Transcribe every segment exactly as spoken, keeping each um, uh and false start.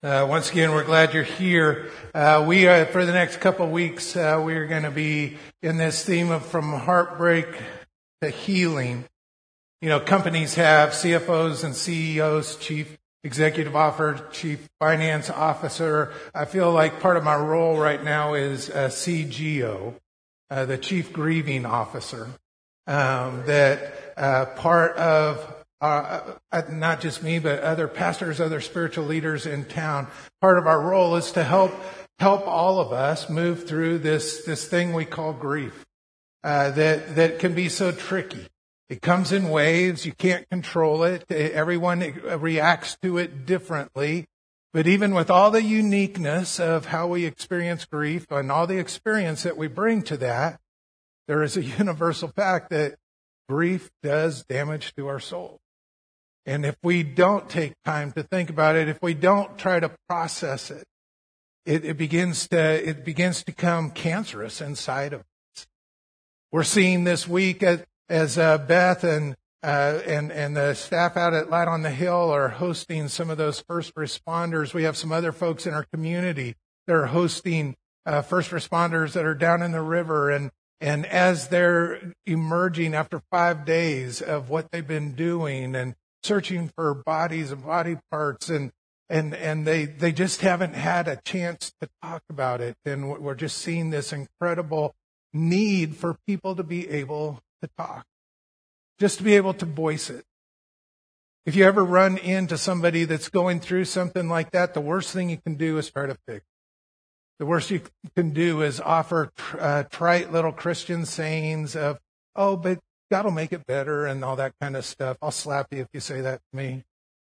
Uh, once again, we're glad you're here. Uh, we are, for the next couple of weeks, uh, we're going to be in this theme of from heartbreak to healing. You know, companies have C F Os and C E Os, Chief Executive Officer, Chief Finance Officer. I feel like part of my role right now is uh, C G O, uh, the Chief Grieving Officer. Um, that uh, part of Uh, not just me, but other pastors, other spiritual leaders in town. Part of our role is to help help all of us move through this this thing we call grief, uh, that that can be so tricky. It comes in waves. You can't control it. Everyone reacts to it differently. But even with all the uniqueness of how we experience grief and all the experience that we bring to that, there is a universal fact that grief does damage to our soul. And if we don't take time to think about it, if we don't try to process it, it, it begins to it begins to become cancerous inside of us. We're seeing this week as, as uh, Beth and uh, and and the staff out at Light on the Hill are hosting some of those first responders. We have some other folks in our community that are hosting uh, first responders that are down in the river, and and as they're emerging after five days of what they've been doing and searching for bodies and body parts, and and and they they just haven't had a chance to talk about it. And we're just seeing this incredible need for people to be able to talk, just to be able to voice it. If you ever run into somebody that's going through something like that, the worst thing you can do is try to fix it. The worst you can do is offer uh, trite little Christian sayings of, oh, but God will make it better and all that kind of stuff. I'll slap you if you say that to me.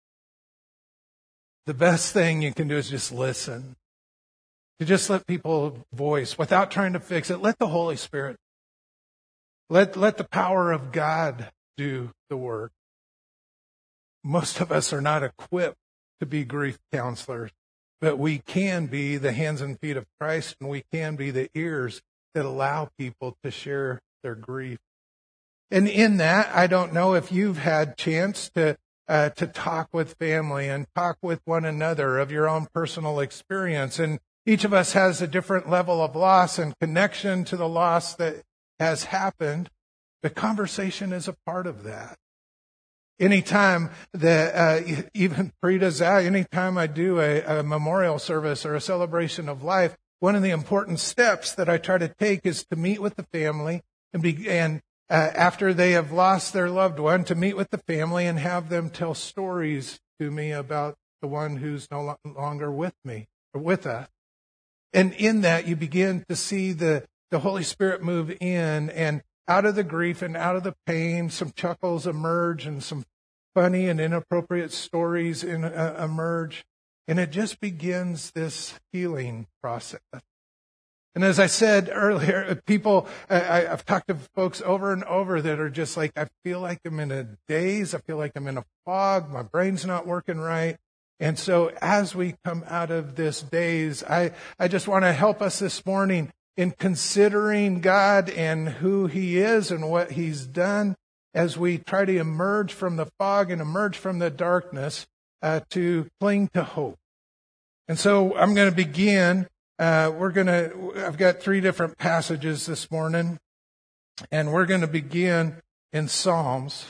The best thing you can do is just listen. To just let people voice without trying to fix it. Let the Holy Spirit, let, let the power of God do the work. Most of us are not equipped to be grief counselors, but we can be the hands and feet of Christ, and we can be the ears that allow people to share their grief. And in that, I don't know if you've had chance to uh, to talk with family and talk with one another of your own personal experience. And each of us has a different level of loss and connection to the loss that has happened. The conversation is a part of that. Anytime that, uh, even Frida Zao, anytime I do a, a memorial service or a celebration of life, one of the important steps that I try to take is to meet with the family and be, and Uh, after they have lost their loved one, to meet with the family and have them tell stories to me about the one who's no lo- longer with me or with us. And in that, you begin to see the, the Holy Spirit move in, and out of the grief and out of the pain, some chuckles emerge and some funny and inappropriate stories in, uh, emerge. And it just begins this healing process. And as I said earlier, people, I, I've talked to folks over and over that are just like, I feel like I'm in a daze. I feel like I'm in a fog. My brain's not working right. And so as we come out of this daze, I, I just want to help us this morning in considering God and who He is and what He's done as we try to emerge from the fog and emerge from the darkness uh, to cling to hope. And so I'm going to begin. Uh, we're going to, I've got three different passages this morning, and we're going to begin in Psalms.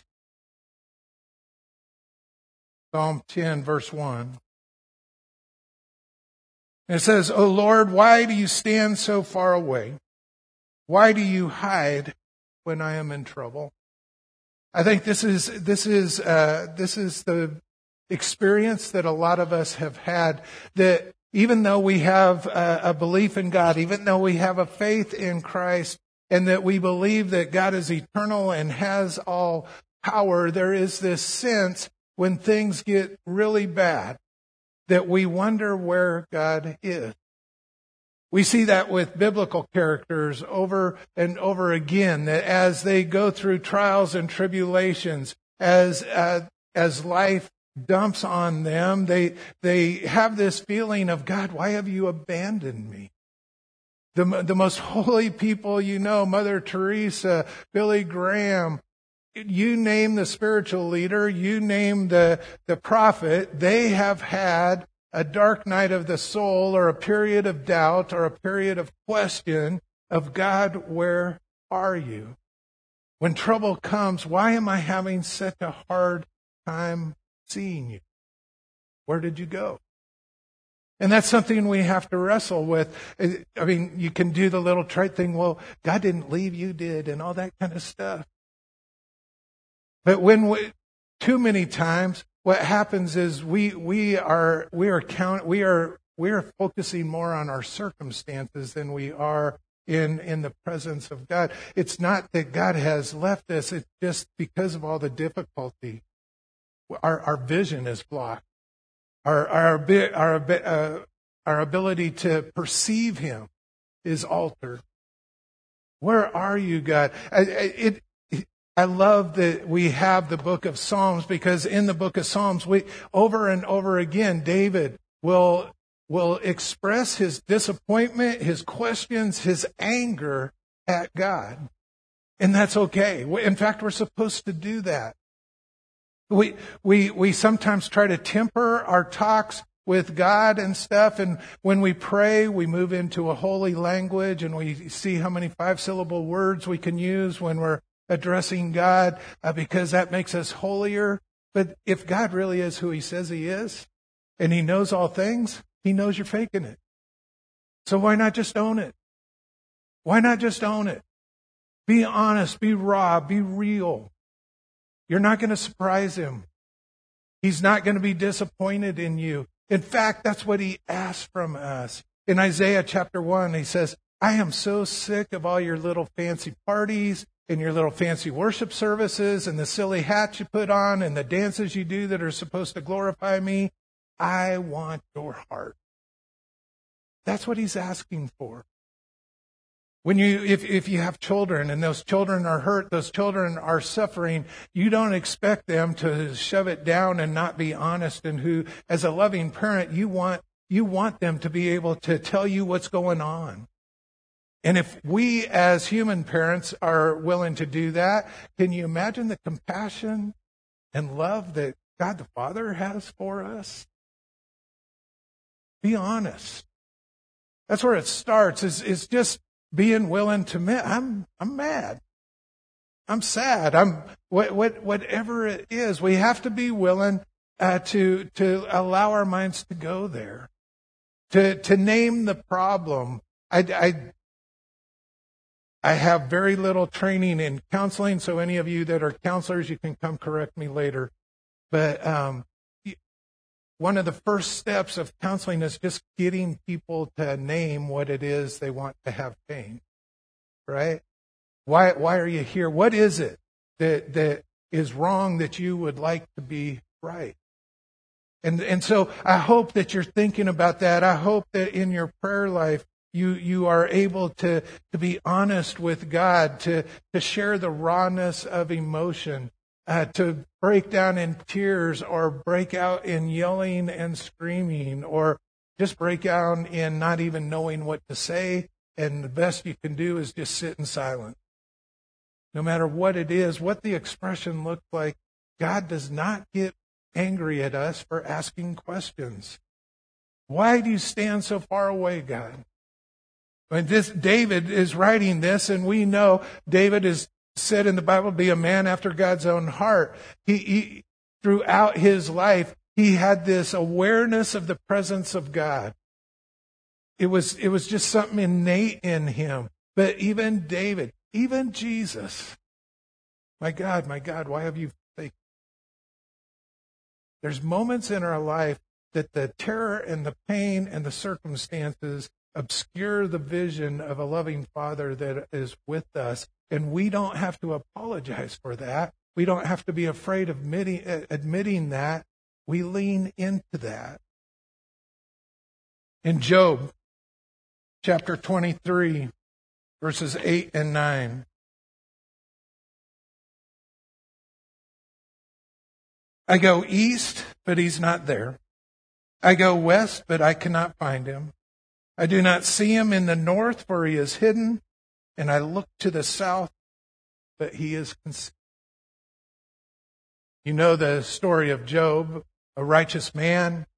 Psalm ten, verse one. And it says, O Lord, why do you stand so far away? Why do you hide when I am in trouble? I think this is, this is, uh, this is the experience that a lot of us have had, that even though we have a, a belief in God, even though we have a faith in Christ, and that we believe that God is eternal and has all power, there is this sense when things get really bad that we wonder where God is. We see that with biblical characters over and over again, that as they go through trials and tribulations, as uh, as life dumps on them, they they have this feeling of, God, why have you abandoned me? The, the most holy people you know, Mother Teresa, Billy Graham, you name the spiritual leader, you name the, the prophet, they have had a dark night of the soul or a period of doubt or a period of question of God, where are you? When trouble comes, why am I having such a hard time seeing you? Where did you go? And that's something we have to wrestle with. I mean, you can do the little trite thing, well, God didn't leave, you did, and all that kind of stuff. But when we, too many times, what happens is we we are we are count we are we are focusing more on our circumstances than we are in in the presence of God. It's not that God has left us; it's just because of all the difficulty, our our vision is blocked. Our our our uh, our ability to perceive Him is altered. Where are you, God? I, it, it, I love that we have the book of Psalms, because in the book of Psalms, we over and over again, David will will express his disappointment, his questions, his anger at God, and that's okay. In fact, we're supposed to do that. We we we sometimes try to temper our talks with God and stuff, and when we pray, we move into a holy language, and we see how many five-syllable words we can use when we're addressing God, uh, because that makes us holier. But if God really is who He says He is, and He knows all things, He knows you're faking it. So why not just own it? Why not just own it? Be honest, be raw, be real. You're not going to surprise Him. He's not going to be disappointed in you. In fact, that's what He asks from us. In Isaiah chapter one, He says, I am so sick of all your little fancy parties and your little fancy worship services and the silly hats you put on and the dances you do that are supposed to glorify me. I want your heart. That's what He's asking for. When you, if, if you have children and those children are hurt, those children are suffering, you don't expect them to shove it down and not be honest. And who, as a loving parent, you want, you want them to be able to tell you what's going on. And if we as human parents are willing to do that, can you imagine the compassion and love that God the Father has for us? Be honest. That's where it starts, is, is just being willing to admit, I'm I'm mad. I'm sad. I'm what what whatever it is. We have to be willing uh, to to allow our minds to go there, to to name the problem. I, I I have very little training in counseling, so any of you that are counselors, you can come correct me later. But um, one of the first steps of counseling is just getting people to name what it is they want to have changed, right? Why, why are you here? What is it that, that is wrong that you would like to be right? And, and so I hope that you're thinking about that. I hope that in your prayer life, you, you are able to, to be honest with God, to, to share the rawness of emotion, Uh, to break down in tears or break out in yelling and screaming, or just break out in not even knowing what to say, and the best you can do is just sit in silence. No matter what it is, what the expression looks like, God does not get angry at us for asking questions. Why do you stand so far away, God? When this David is writing this, and we know David is said in the Bible, be a man after God's own heart. He, he, throughout his life, he had this awareness of the presence of God. It was, it was just something innate in him. But even David, even Jesus, my God, my God, why have you forsaken? There's moments in our life that the terror and the pain and the circumstances obscure the vision of a loving Father that is with us. And we don't have to apologize for that. We don't have to be afraid of admitting, admitting that. We lean into that. In Job, chapter twenty-three, verses eight and nine. I go east, but he's not there. I go west, but I cannot find him. I do not see him in the north, for he is hidden. And I look to the south, but he is concealed. You know the story of Job, a righteous man.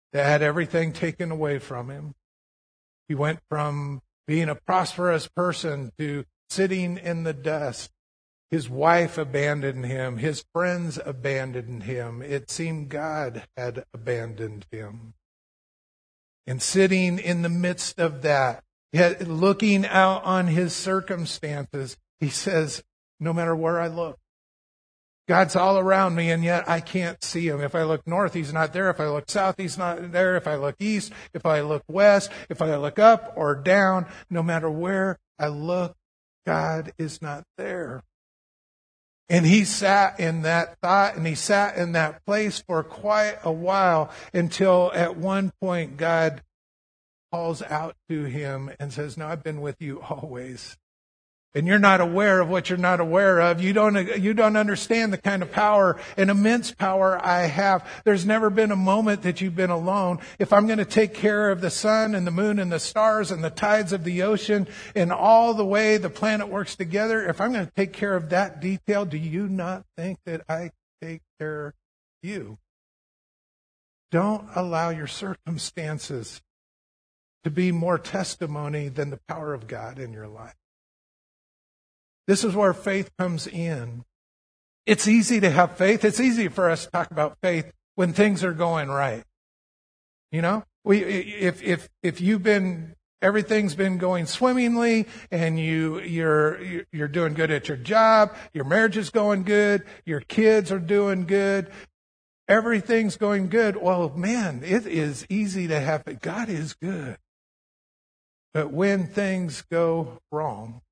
that had everything taken away from him. He went from being a prosperous person to sitting in the dust. His wife abandoned him. His friends abandoned him. It seemed God had abandoned him. And sitting in the midst of that, yet looking out on his circumstances, he says, no matter where I look, God's all around me, and yet I can't see him. If I look north, he's not there. If I look south, he's not there. If I look east, if I look west, if I look up or down, no matter where I look, God is not there. And he sat in that thought, and he sat in that place for quite a while, until at one point God calls out to him and says, no, I've been with you always. And you're not aware of what you're not aware of. You don't, you don't understand the kind of power and immense power I have. There's never been a moment that you've been alone. If I'm going to take care of the sun and the moon and the stars and the tides of the ocean and all the way the planet works together, if I'm going to take care of that detail, do you not think that I take care of you? Don't allow your circumstances to be more testimony than the power of God in your life. This is where faith comes in. It's easy to have faith. It's easy for us to talk about faith when things are going right. You know, we if if if you've been everything's been going swimmingly, and you you're you're doing good at your job, your marriage is going good, your kids are doing good, everything's going good. Well, man, it is easy to have it. God is good. But when things go wrong,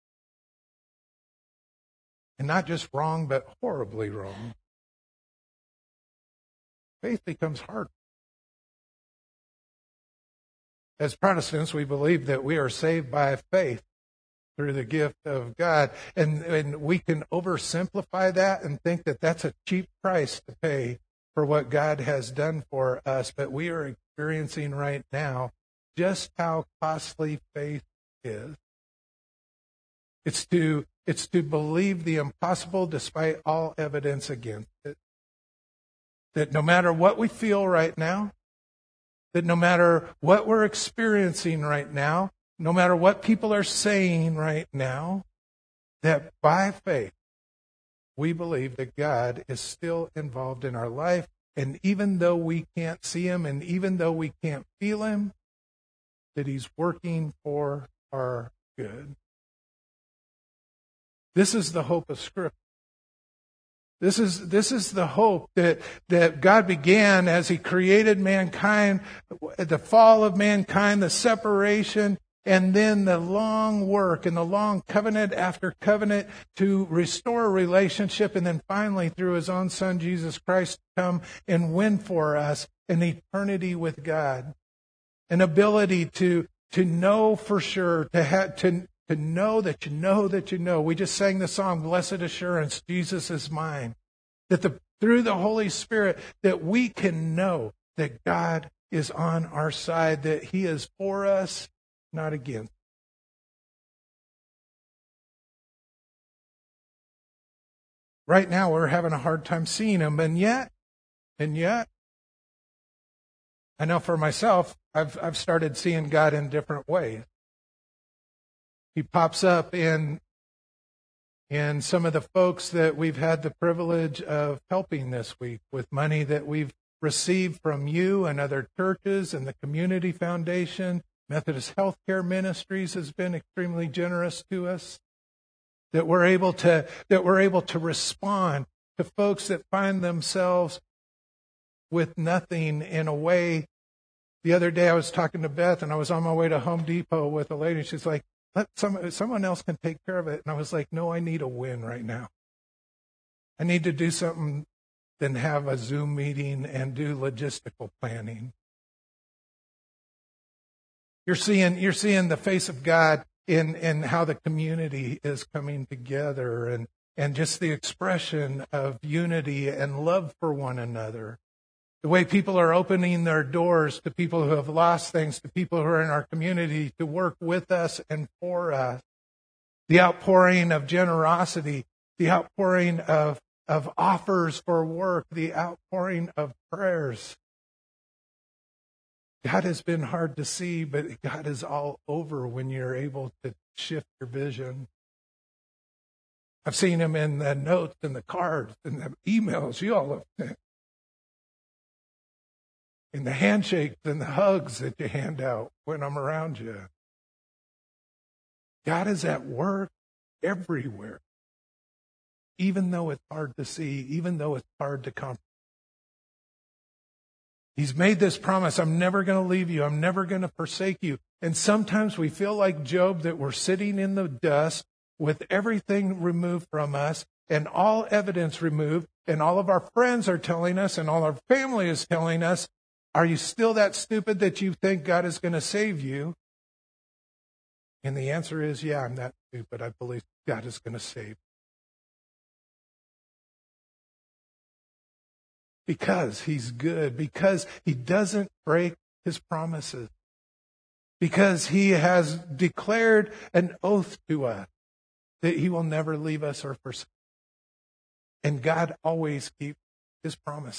and not just wrong, but horribly wrong, faith becomes hard. As Protestants, we believe that we are saved by faith through the gift of God. And, and we can oversimplify that and think that that's a cheap price to pay for what God has done for us. But we are experiencing right now just how costly faith is. It's to It's to believe the impossible despite all evidence against it. That no matter what we feel right now, that no matter what we're experiencing right now, no matter what people are saying right now, that by faith, we believe that God is still involved in our life. And even though we can't see him, and even though we can't feel him, that he's working for our good. This is the hope of Scripture. This is this is the hope that, that God began as he created mankind, the fall of mankind, the separation, and then the long work and the long covenant after covenant to restore a relationship, and then finally through his own Son, Jesus Christ, come and win for us an eternity with God. An ability to, to know for sure, to have, to To know that you know that you know. We just sang the song, Blessed Assurance, Jesus is mine. That the, through the Holy Spirit, that we can know that God is on our side, that he is for us, not against. Right now, we're having a hard time seeing him, and yet, and yet, I know for myself, I've I've started seeing God in different ways. He pops up in, in some of the folks that we've had the privilege of helping this week with money that we've received from you and other churches, and the Community Foundation. Methodist Healthcare Ministries has been extremely generous to us. That we're able to, that we're able to respond to folks that find themselves with nothing in a way. The other day I was talking to Beth, and I was on my way to Home Depot with a lady. She's like, Let some, someone else can take care of it. And I was like, no, I need a win right now. I need to do something than have a Zoom meeting and do logistical planning. You're seeing, you're seeing the face of God in, in how the community is coming together, and, and just the expression of unity and love for one another. The way people are opening their doors to people who have lost things, to people who are in our community to work with us and for us. The outpouring of generosity, the outpouring of, of offers for work, the outpouring of prayers. God has been hard to see, but God is all over when you're able to shift your vision. I've seen him in the notes and the cards and the emails you all have sent. In the handshakes and the hugs that you hand out when I'm around you. God is at work everywhere. Even though it's hard to see, even though it's hard to comprehend. He's made this promise, I'm never going to leave you, I'm never going to forsake you. And sometimes we feel like Job, that we're sitting in the dust with everything removed from us and all evidence removed, and all of our friends are telling us and all our family is telling us, are you still that stupid that you think God is going to save you? And the answer is, yeah, I'm that stupid. I believe God is going to save me. Because he's good, because he doesn't break his promises, because he has declared an oath to us that he will never leave us or forsake. And God always keeps his promise.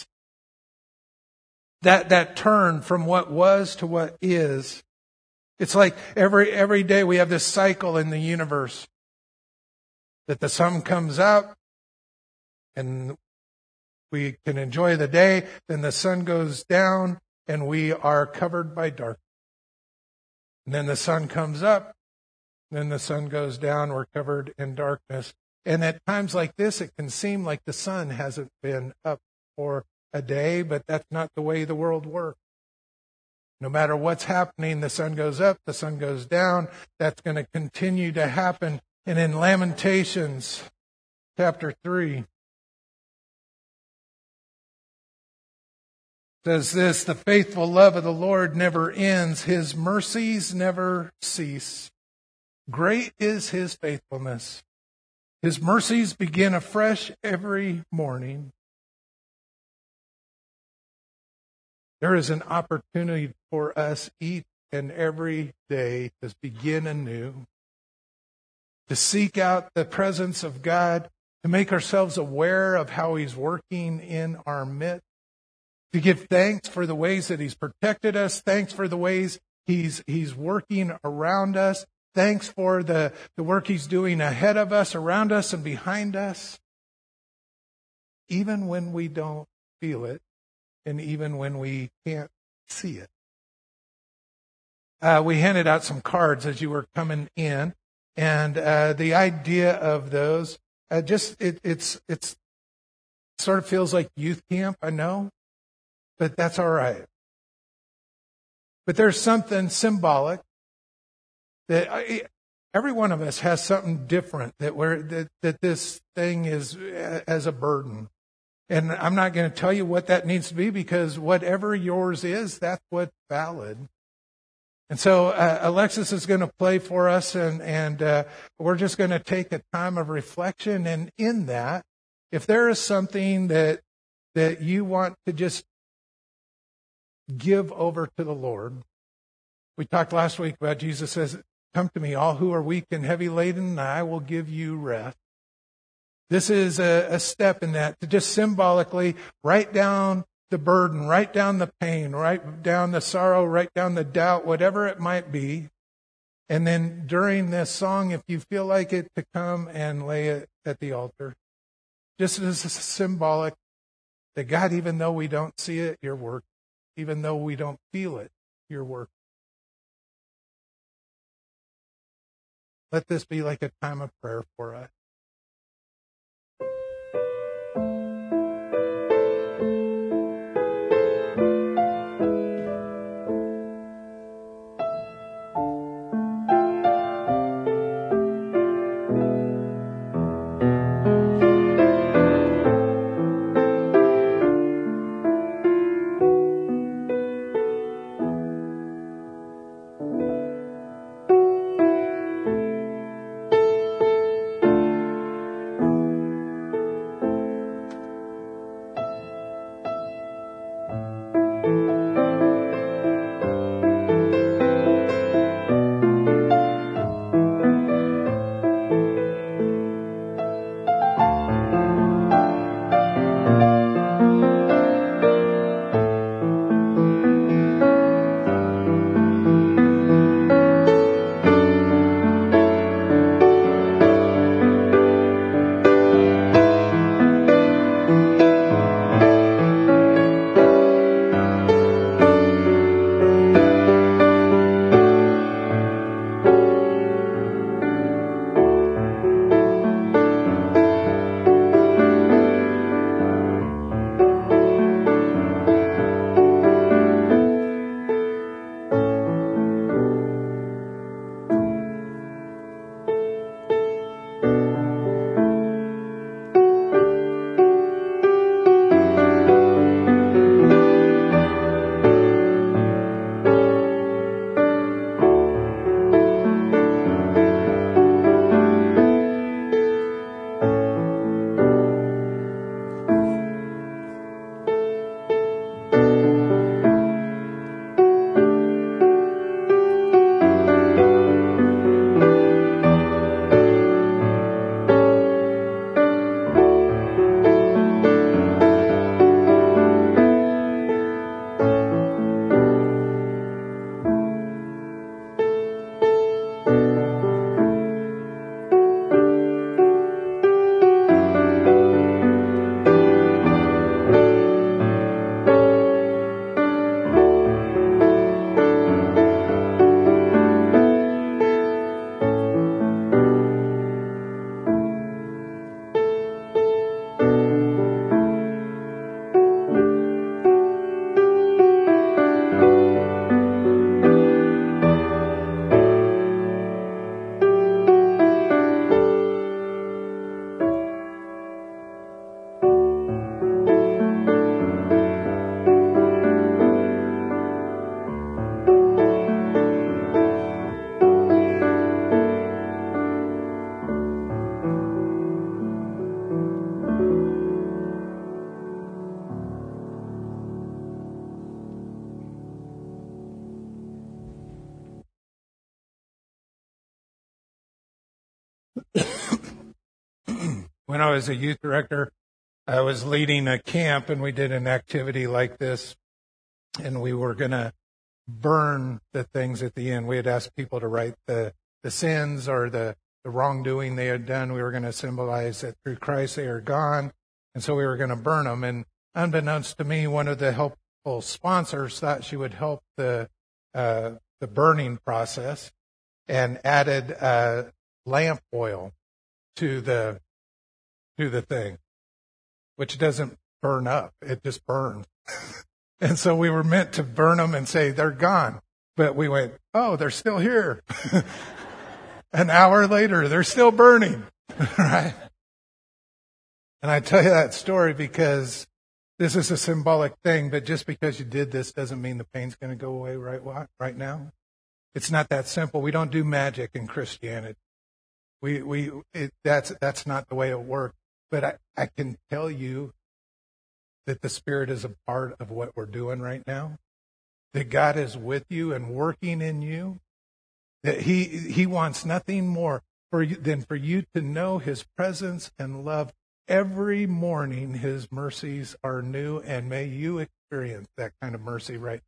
That that turn from what was to what is, it's like every every day we have this cycle in the universe that the sun comes up and we can enjoy the day, then the sun goes down and we are covered by darkness. And then the sun comes up, then the sun goes down, we're covered in darkness. And at times like this, it can seem like the sun hasn't been up for a day, but that's not the way the world works. No matter what's happening, the sun goes up, the sun goes down. That's going to continue to happen. And in Lamentations chapter three, says this, the faithful love of the Lord never ends. His mercies never cease. Great is his faithfulness. His mercies begin afresh every morning. There is an opportunity for us each and every day to begin anew, to seek out the presence of God, to make ourselves aware of how he's working in our midst, to give thanks for the ways that he's protected us, thanks for the ways he's he's working around us, thanks for the, the work he's doing ahead of us, around us, and behind us, even when we don't feel it, and even when we can't see it. Uh, we handed out some cards as you were coming in, and uh, the idea of those, uh, just it, it's it's sort of feels like youth camp, I know. But that's all right. But there's something symbolic that I, every one of us has something different that we're that, that this thing is as a burden. And I'm not going to tell you what that needs to be, because whatever yours is, that's what's valid. And so uh, Alexis is going to play for us, and and uh, we're just going to take a time of reflection. And in that, if there is something that that you want to just give over to the Lord. We talked last week about Jesus says, come to me, all who are weak and heavy laden, and I will give you rest. This is a, a step in that, to just symbolically write down the burden, write down the pain, write down the sorrow, write down the doubt, whatever it might be. And then during this song, if you feel like it, to come and lay it at the altar. Just as a symbolic that God, even though we don't see it, your work. Even though we don't feel it, your work. Let this be like a time of prayer for us. When I was a youth director, I was leading a camp, and we did an activity like this, and we were going to burn the things at the end. We had asked people to write the, the sins or the, the wrongdoing they had done. We were going to symbolize that through Christ they are gone, and so we were going to burn them. And unbeknownst to me, one of the helpful sponsors thought she would help the uh, the burning process, and added uh, lamp oil to the to the thing, which doesn't burn up; it just burns. And so we were meant to burn them and say they're gone, but we went, oh, they're still here. An hour later, they're still burning, right? And I tell you that story because this is a symbolic thing, but just because you did this doesn't mean the pain's going to go away right right now. It's not that simple. We don't do magic in Christianity. We we it, that's that's not the way it works. But I, I can tell you that the Spirit is a part of what we're doing right now. That God is with you and working in you. That He He wants nothing more for you than for you to know His presence and love. Every morning His mercies are new, and may you experience that kind of mercy right